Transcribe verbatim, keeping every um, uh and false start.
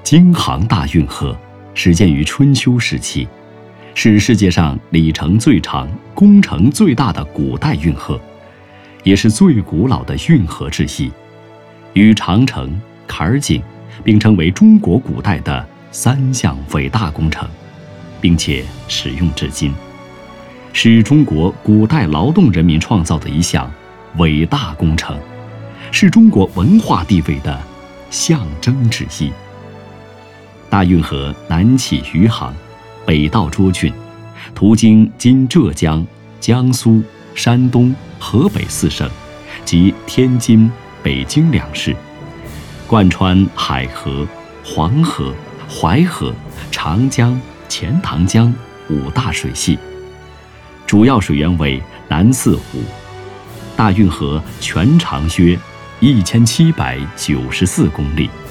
京杭大运河始建于春秋时期，是世界上里程最长、工程最大的古代运河，也是最古老的运河之一，与长城、坎儿井并称为中国古代的三项伟大工程，并且使用至今，是中国古代劳动人民创造的一项伟大工程，是中国文化地位的象征之一。大运河南起余杭，北到涿郡，途经今浙江、江苏、山东、河北四省及天津、北京两市，贯穿海河、黄河、淮河、长江、钱塘江五大水系，主要水源为南四湖。大运河全长约一千七百九十四公里。